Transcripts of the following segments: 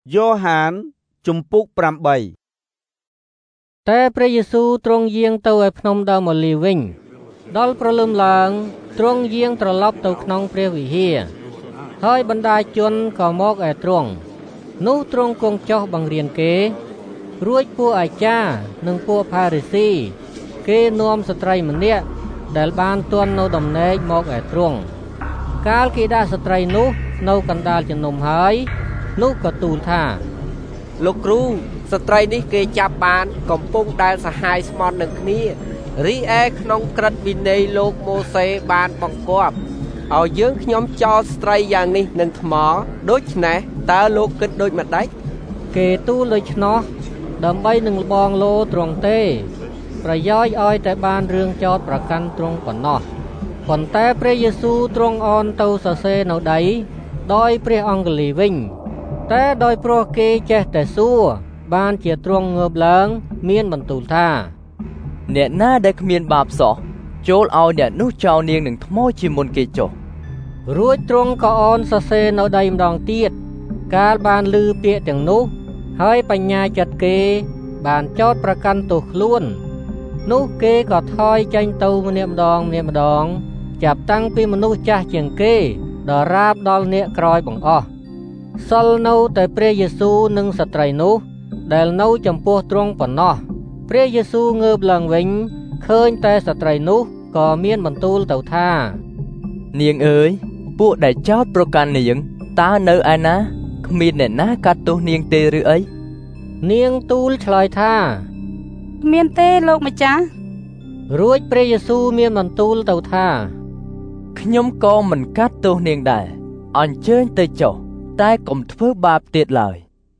យ៉ូហានជំពូក8 តែព្រះយេស៊ូវទ្រង់យាងទៅឯភ្នំដើមអូលីវវិញដល់ព្រលឹមឡើងទ្រង់យាងត្រឡប់ទៅក្នុងព្រះវិហារហើយបណ្ដាជនក៏មកឯទ្រង់នោះទ្រង់គង់ចុះបង្រៀនគេរួចពួកអាចារ្យនិងពួកផារីស៊ីគេនាំស្ត្រីម្នាក់ដែលបានទាន់នៅដំណេកមកឯទ្រង់កាលគេដាក់ស្ត្រីនោះនៅកណ្ដាលជំនុំហើយនោះក៏ទូលថាលោកគ្រូស្ត្រីនេះគេចាប់បានកំពុងដែលសហាយស្មន់នឹងគ្នារីឯក្នុងក្រឹតវិន័យលោកម៉ូសេបានបង្គាប់ឲ្យយើងខ្ញុំចោលស្ត្រីយ៉ាងនេះនឹងថ្មដូច្នេះតើលោកគិតដូចម្ដេចគេទូលដូច្នោះដើម្បីនឹងលបងលោទ្រង់ទេប្រយោជន៍ឲ្យតែបានរឿងចោតប្រកាន់ទ្រង់ប៉ុណ្ណោះប៉ុន្តែព្រះយេស៊ូវទ្រង់អនទៅសរសេរនៅដីដោយព្រះអង្កលីវិញតែដោយព្រោះគេចេះតែសួរបានជាទ្រង់ងើបឡើងមានបន្ទូលថាអ្នកណាដែលគ្មានបាបសោះចូលឲ្យអ្នកនោះចោលនាងនឹងថ្មជាមុនគេចុះរួចទ្រង់ក៏អនសរសេរនៅដីម្ដងទៀតកាលបានឮពាក្យទាំងនោះហើយបញ្ញាចិត្តគេបានចោទប្រកាន់ទោសខ្លួននោះគេក៏ថយចេញទៅម្នាក់ម្ដងចាប់តាំងពីមនុស្សចាស់ជាងគេដល់រាបដល់អ្នកក្រោយបង្អស់សល់នៅតែព្រះយេស៊ូវនិងស្ត្រីនោះដែលនៅចំពោះទ្រង់ប៉ុណ្ណោះព្រះយេស៊ូវងើបឡើងវិញឃើញតែស្ត្រីនោះក៏មានបន្ទូលទៅថានាងអើយពួកដែលចោទប្រកាន់នាងតើនៅឯណាគ្មានអ្នកណាកាត់ទោសនាងទេឬអីនាងទូលឆ្លើយថាគ្មានទេលោកម្ចាស់រួចព្រះយេស៊ូវមានបន្ទូលទៅថាខ្ញុំក៏មិនកាត់ទោសនាងដែរអញ្ជើញទៅចុះតែកុំធ្វើបាបទៀតឡើយ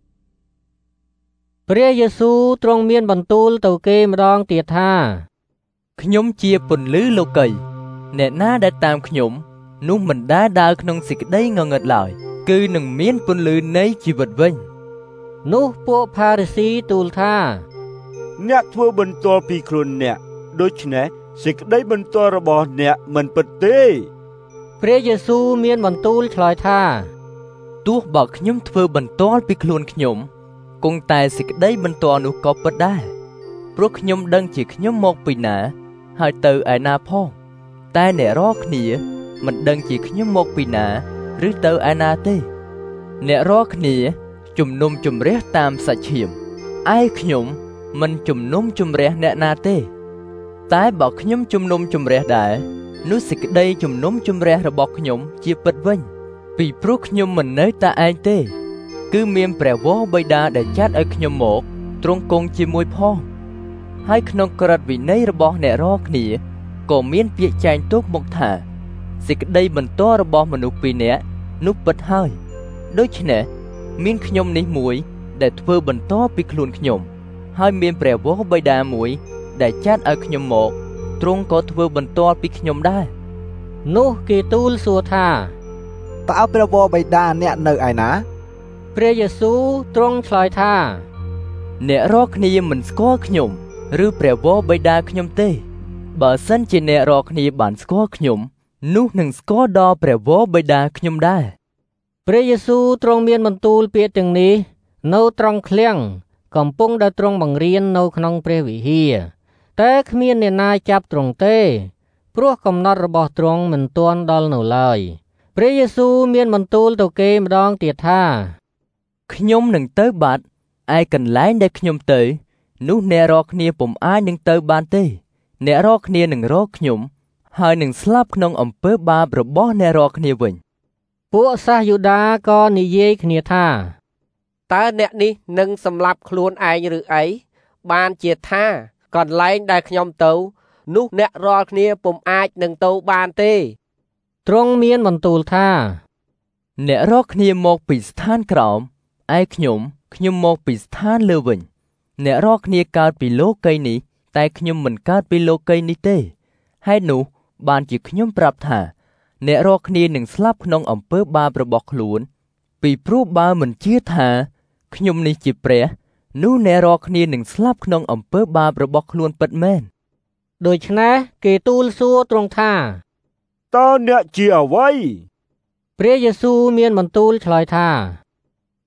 ព្រះយេស៊ូវទ្រង់មានបន្ទូលទៅគេម្ដងទៀតថាខ្ញុំជាពន្លឺលោកីអ្នកណាដែលតាមខ្ញុំនោះមិនដែលដើរក្នុងសេចក្តីងងឹតឡើយគឺនឹងមានពន្លឺនៃជីវិតវិញនោះពួកផារីស៊ីទូលថាអ្នកធ្វើបន្ទាល់ពីខ្លួនអ្នកដូច្នេះសេចក្តីបន្ទាល់របស់អ្នកមិនពិតទេព្រះយេស៊ូវមានបន្ទូលឆ្លើយថាទោះបើខ្ញុំធ្វើបន្ទាល់ពីខ្លួនខ្ញុំគង់តែសេចក្តីបន្ទាល់នោះក៏ពិតដែរព្រោះខ្ញុំដឹងជាខ្ញុំមកពីណាហើយទៅឯណាផងតែអ្នករាល់គ្នាមិនដឹងជាខ្ញុំមកពីណាឬទៅឯណាទេអ្នករាល់គ្នាជំនុំជម្រះតាមសាច់ឈាមឯខ្ញុំមិនជំនុំជម្រះអ្នកណាទេតែបើខ្ញុំជំនុំជម្រះដែរនោះសេចក្តីជំនុំជម្រះរបស់ខ្ញុំជាពិតវិញពីព្រោះខ្ញុំមិននៅតែឯងទេគឺមានព្រះវរបិតាដែលចាត់ឲ្យខ្ញុំមកទ្រង់គង់ជាមួយផងហើយក្នុងក្រឹតវិន័យរបស់អ្នករាល់គ្នាក៏មានពាក្យចែងទុកមកថាសេចក្តីបន្ទាល់របស់មនុស្សពីរនាក់នោះពិតហើយដូច្នេះមានខ្ញុំនេះមួយដែលធ្វើបន្ទាល់ពីខ្លួនខ្ញុំហើយមានព្រះវរបិតាមួយដែលចាត់ឲ្យខ្ញុំមកទ្រង់ក៏ធ្វើបន្ទាល់ពីខ្ញុំដែរនោះគេទូលសួរថាតើព្រះវរបិតាអ្នកនៅឯណាព្រះយេស៊ូវទ្រង់ឆ្លើយថាអ្នករាល់គ្នាមិនស្គាល់ខ្ញុំឬព្រះវរបិតាខ្ញុំទេបើសិនជាអ្នករាល់គ្នាបានស្គាល់ខ្ញុំនោះនឹងស្គាល់ដល់ព្រះវរបិតាខ្ញុំដែរព្រះយេស៊ូវទ្រង់មានបន្ទូលពាក្យទាំងនេះនៅត្រង់ឃ្លាំងកំពុងដែលទ្រង់បង្រៀននៅក្នុងព្រះវិហារតែគ្មានអ្នកណាចាប់ទ្រង់ទេព្រោះកំណត់របស់ទ្រង់មិនទាន់ដល់នៅឡើយព្រះយេស៊ូវមានបន្ទូលទៅគេម្ដងទៀតថាខ្ញុំនឹងទៅបាត់ឯកន្លែងដែលខ្ញុំទៅនោះអ្នករាល់គ្នាពុំអាចនឹងទៅបានទេអ្នករាល់គ្នានឹងរកខ្ញុំហើយនឹងស្លាប់ក្នុងអំពើបាបរបស់អ្នករាល់គ្នាវិញពួកសាសយូដាក៏និយាយគ្នាថាតើអ្នកនេះនឹងសម្លាប់ខ្លួនឯងឬអីបានជាថាកន្លែងដែលខ្ញុំទៅនោះអ្នករាល់គ្នាពុំអាចនឹងទៅបានទេទ្រង់មានបន្ទូលថាអ្នករាល់គ្នាមកពីស្ថានក្រោមឯខ្ញុំមកពីស្ថានលើវិញអ្នករាល់គ្នាកើតពីលោកីយ៍នេះតែខ្ញុំមិនកើតពីលោកីយ៍នេះទេហេតុនោះបានជាខ្ញុំប្រាប់ថាអ្នករាល់គ្នានឹងស្លាប់ក្នុងអំពើបាបរបស់ខ្លួនពីព្រោះបើមិនជឿថាខ្ញុំនេះជាព្រះនោះអ្នករាល់គ្នានឹងស្លាប់ក្នុងអំពើបាបរបស់ខ្លួនពិតមែនដូច្នេះគេទូលសួរទ្រង់ថាតើអ្នកជាអ្វីព្រះយេស៊ូវមានបន្ទូលឆ្លើយថា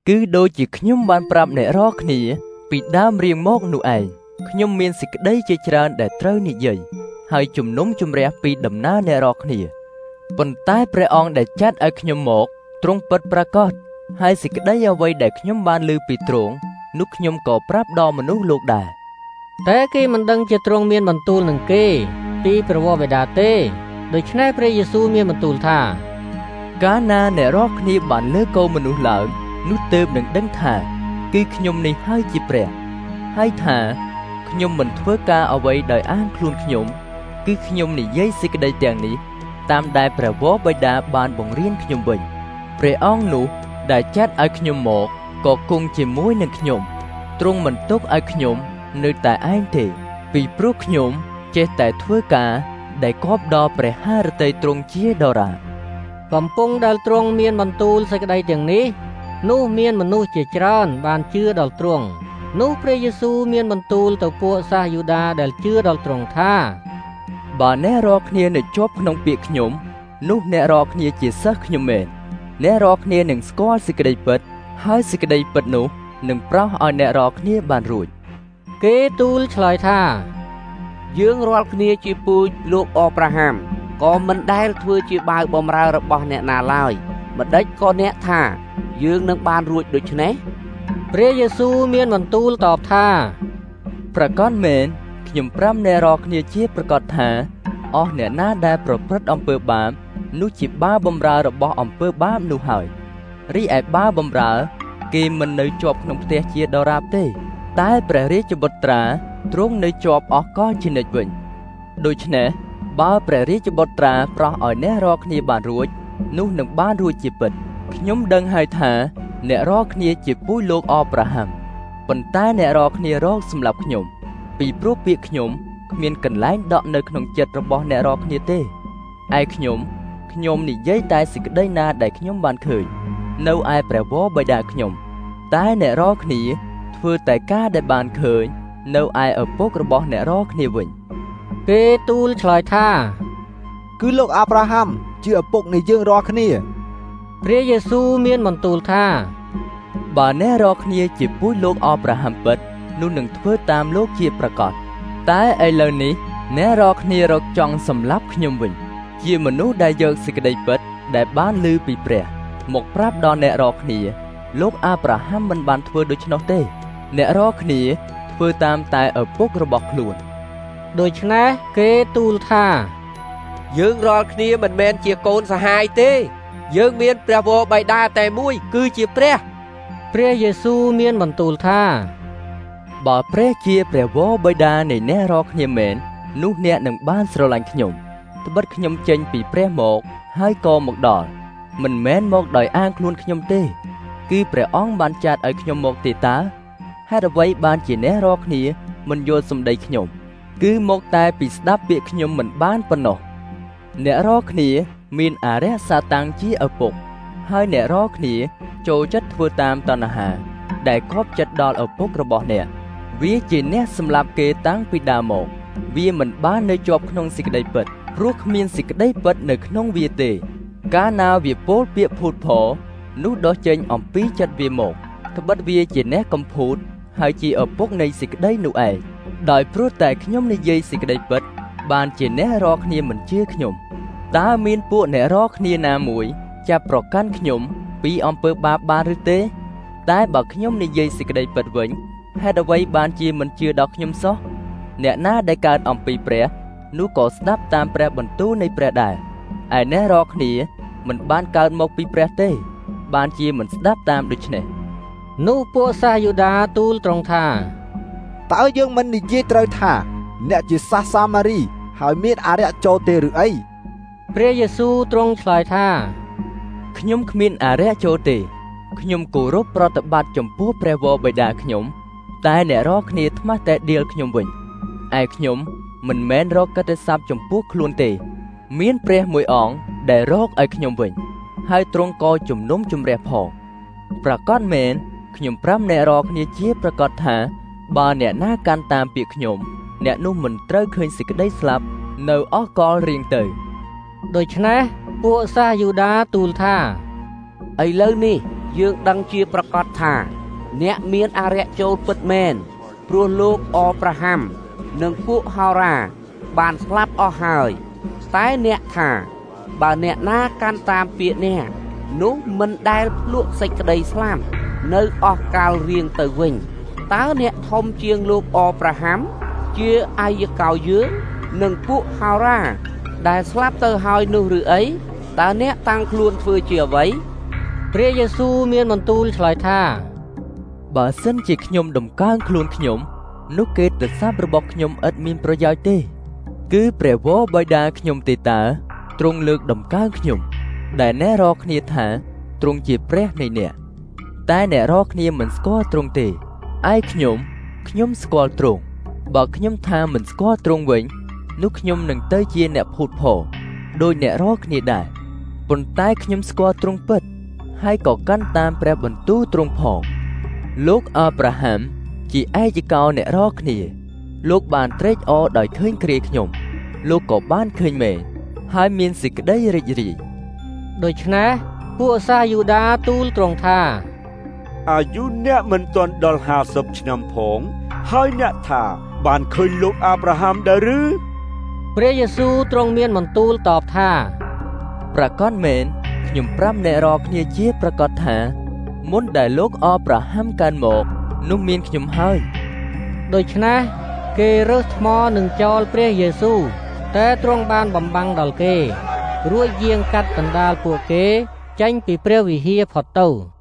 គឺដូចជាខ្ញុំបានប្រាប់អ្នករាល់គ្នាពីដើមរៀងមកនោះឯងខ្ញុំមានសេចក្តីជាច្រើនដែលត្រូវនិយាយហើយជំនុំជម្រះពីដំណើរអ្នករាល់គ្នាប៉ុន្តែព្រះអង្គដែលចាត់ឲ្យខ្ញុំមកទ្រង់ពិតប្រាកដហើយសេចក្តីអ្វីដែលខ្ញុំបានឮពីទ្រង់នោះខ្ញុំក៏ប្រាប់ដល់មនុស្សលោកដែរតែគេមិនដឹងជាទ្រង់មានបន្ទូលនឹងគេពីព្រះវរបិតាទេដូច្នេះព្រះយេស៊ូវមានបន្ទូលថាកាលណាអ្នករាល់គ្នាបានលើកូនមនុស្សឡើងនោះទើបនឹងដឹងថាគឺខ្ញុំនេះហើយជាព្រះហើយថាខ្ញុំមិនធ្វើការអ្វីដោយអាងខ្លួនខ្ញុំគឺខ្ញុំនិយាយសេចក្តីទាំងនេះតាមដែលព្រះវរបិតាបានបង្រៀនខ្ញុំវិញព្រះអង្គនោះដែលចាត់ឲ្យខ្ញុំមកក៏គង់ជាមួយនឹងខ្ញុំទ្រង់មិនទុកឲ្យខ្ញុំនៅតែឯងទេពីព្រោះខ្ញុំចេះតែធ្វើការដែលគប់ដល់ព្រះハរតីទ្រង់ជាដរាបកំពុងដែលទ្រង់មានបន្ទូលសេចក្តីទាំងនេះនោះមានមនុស្សជាច្រើនបានជឿដល់ទ្រង់នោះព្រះយេស៊ូវមានបន្ទូលទៅពួកសាសយូដាដែលជឿដល់ទ្រង់ថាបើអ្នករាល់គ្នានៅជាប់ក្នុងពាក្យខ្ញុំនោះអ្នករាល់គ្នាជាសិស្សខ្ញុំមែនអ្នករាល់គ្នានឹងស្គាល់សេចក្តីពិតហើយសេចក្តីពិតនោះនឹងប្រោសឲ្យអ្នករាល់គ្នាបានរួចគេទូលឆ្លើយថាយើងរាល់គ្នាជាពូជលោកអប្រាហាំក៏មិនដែលធ្វើជាបាវបំរើរបស់អ្នកណាឡើយម្ដេចក៏អ្នកថាយើងនឹងបានរួចដូច្នេះព្រះយេស៊ូវមានបន្ទូលតបថាប្រកាសមែនខ្ញុំប្រាប់អ្នករាល់គ្នាជាប្រកាសថាអស់អ្នកណាដែលប្រព្រឹត្តអំពើបាបនោះជាបាវបំរើរបស់អំពើបាបនោះហើយរីឯបាវបំរើគេមិននៅជាប់ក្នុងផ្ទះជាដរាបទេតែព្រះរាជបុត្រាទ្រង់នៅជាប់អស់កលជានិច្ចវិញដូច្នេះបើព្រះរាជបុត្រាប្រោសឲ្យអ្នករាល់គ្នាបានរួចនោះនឹងបានរួចជាពិតខ្ញុំដឹងហើយថាអ្នករាល់គ្នាជាពូជលោកអប្រាហាំប៉ុន្តែអ្នករាល់គ្នារកសម្លាប់ខ្ញុំពីព្រោះពាក្យខ្ញុំគ្មានកន្លែងដកនៅក្នុងចិត្តរបស់អ្នករាល់គ្នាទេឯខ្ញុំនិយាយតែសេចក្តីណាដែលខ្ញុំបានឃើញនៅឯព្រះវរបិតាខ្ញុំតែអ្នករាល់គ្នាធ្វើតែការដែលបានឃើញនៅឯឪពុករបស់អ្នករាល់គ្នាវិញគេទូលឆ្លើយថាគឺលោកអាប់រ៉ាហាំជាឪពុកនៃយើងរាល់គ្នាព្រះយេស៊ូវមានបន្ទូលថាបើអ្នករាល់គ្នាជាពូជលោកអប្រាហាំពិតនោះនឹងធ្វើតាមលោកជាប្រកាសតែឥឡូវនេះអ្នករាល់គ្នារកចង់សម្លាប់ខ្ញុំវិញជាមនុស្សដែលយកសេចក្តីពិតដែលបានឮពីព្រះមកប្រាប់ដល់អ្នករាល់គ្នាលោកអាប់រ៉ាហាំមិនបានធ្វើដូច្នោះទេអ្នករាល់គ្នាធ្វើតាមតែឪពុករបស់ខ្លួនដូច្នេះគេទូលថាយើងរាល់គ្នាមិនមែនជាកូនសហាយទេយើងមានព្រះវរបិតាតែមួយគឺជាព្រះយេស៊ូវមានបន្ទូលថាបើព្រះជាព្រះវរបិតានៃអ្នករាល់គ្នាមែននោះអ្នកនឹងបានស្រឡាញ់ខ្ញុំត្បិតខ្ញុំចេញពីព្រះមកហើយក៏មកដល់មិនមែនមកដោយអាងខ្លួនខ្ញុំទេគឺព្រះអង្គបានចាត់ឲ្យខ្ញុំមកទេតើហេតុអ្វីបានជាអ្នករាល់គ្នាមិនយល់សម្ដីខ្ញុំគឺមកតែពីស្ដាប់ពាក្យខ្ញុំមិនបានប៉ុណ្ណោះអ្នករាល់គ្នាមានអរិយសាតាំងជាឪពុកហើយអ្នករាល់គ្នាចូលចិត្តធ្វើតាមតណ្ហាដែលគប់ចិត្តដល់ឪពុករបស់អ្នកវាជាអ្នកសម្លាប់គេតាំងពីដើមមកវាមិនបាននៅជាប់ក្នុងសេចក្តីពិតព្រោះគ្មានសេចក្តីពិតនៅក្នុងវាទេកាលណាវាពោលពាក្យភូតផលនោះដោះចេញអំពីចិត្តវាមកត្បិតវាជាអ្នកកំពូតហើយជាឪពុកនៃសេចក្តីនោះឯងដោយព្រោះតែខ្ញុំនិយាយសេចក្តីពិតបានជាអ្នករាល់គ្នាមិនជឿខ្ញុំតើមានពួកអ្នករាល់គ្នាណាមួយចាប់ប្រកាន់ខ្ញុំពីអំពើបាបបានឬទេតែបើខ្ញុំនិយាយសេចក្តីពិតវិញហេតុអ្វីបានជាមិនជឿដល់ខ្ញុំសោះអ្នកណាដែលកើតអំពីព្រះនោះក៏ស្ដាប់តាមព្រះបន្ទូលនៃព្រះដែរឯអ្នករាល់គ្នាមិនបានកើតមកពីព្រះទេបានជាមិនស្ដាប់តាមដូច្នេះនោះពួកសាសយូដាទូលត្រង់ថាតើយើងមិននិយាយត្រូវថាអ្នកជាសាសសាម៉ារីហើយមានអរិយចូលទេឬអីព្រះយេស៊ូវទ្រង់ឆ្លើយថាខ្ញុំគ្មានអរិយចូលទេខ្ញុំគោរពប្រតិបត្តិចំពោះព្រះវរបិតាខ្ញុំតែអ្នករាល់គ្នាថ្មះតែដៀលខ្ញុំវិញឯខ្ញុំមិនមែនរកកិត្តិស័ព្ទចំពោះខ្លួនទេមានព្រះមួយអង្គដែលរកឲ្យខ្ញុំវិញហើយទ្រង់ក៏ជំនុំជម្រះផងប្រកាសមែនខ្ញុំប្រាប់អ្នករាល់គ្នាជាប្រកាសថាបើអ្នកណាកាន់តាមពាក្យខ្ញុំអ្នកនោះមិនត្រូវឃើញសេចក្តីស្លាប់នៅអស់កលរៀងទៅដូច្នេះពួកសាសយូដាទូលថាឥឡូវនេះយើងដឹងជាប្រកាសថាអ្នកមានអរិយចូលពិតមែនព្រោះលោកអប្រាហាំនិងពួកហោរ៉ាបានស្លាប់អស់ហើយតែអ្នកថាបើអ្នកណាកាន់តាមពាក្យអ្នកនោះមិនដែលភ្លក់សេចក្តីស្លាប់នៅអស់កាលរៀងទៅវិញតើអ្នកធំជាងលោកអប្រាហាំជាអាយកោយើងនិងពួកហោរ៉ាដែលស្លាប់ទៅហើយនោះឬអីតើអ្នកតាំងខ្លួនធ្វើជាអ្វីព្រះយេស៊ូវមានបន្ទូលឆ្លើយថាបើសិនជាខ្ញុំដំកើងខ្លួនខ្ញុំនោះគេទសាប់របស់ខ្ញុំឥតមានប្រយោជន៍ទេគឺព្រះវរបិតាខ្ញុំទេតើទ្រង់លើកដំកើងខ្ញុំដែលអ្នករកគ្នាថាទ្រង់ជាព្រះនៃអ្នកតែអ្នករកគ្នាមិនស្គាល់ទ្រង់ទេឯខ្ញុំស្គាល់ទ្រង់បើខ្ញុំថាមិនស្គាល់ទ្រង់វិញនោះខ្ញុំនឹងទៅជាអ្នកភូតផលដោយអ្នករកគ្នាដែរប៉ុន្តែខ្ញុំស្គាល់ទ្រង់ពិតហើយក៏កាន់តាមព្រះបន្ទូលទ្រង់ផងលោកអាប់រ៉ាហាំជាឯកកោអ្នករកគ្នាលោកបានត្រេកអរដោយឃើញគ្រាខ្ញុំលោកក៏បានឃើញមែនហើយមានសេចក្តីរីករាយដូច្នេះពួកសាសយូដាទូលទ្រង់ថាអាយុអ្នកមិនទាន់ដល់50ឆ្នាំផងហើយអ្នកថាបានឃើញលោកអាប់រ៉ាហាំដែរឬព្រះយេស៊ូវទ្រង់មានបន្ទូលតបថាប្រកាសមែនខ្ញុំប្រាប់អ្នករកគ្នាជាប្រកាសថាមុនដែលលោកអាប់រ៉ាហាំកើតមកនោះមានខ្ញុំហើយដូច្នេះគេរើសថ្មនឹងចោលព្រះយេស៊ូវតែទ្រង់បានបំបាំងដល់គេរួចយាងកាត់កណ្ដាលពួកគេចេញពីព្រះវិហារផុតទៅ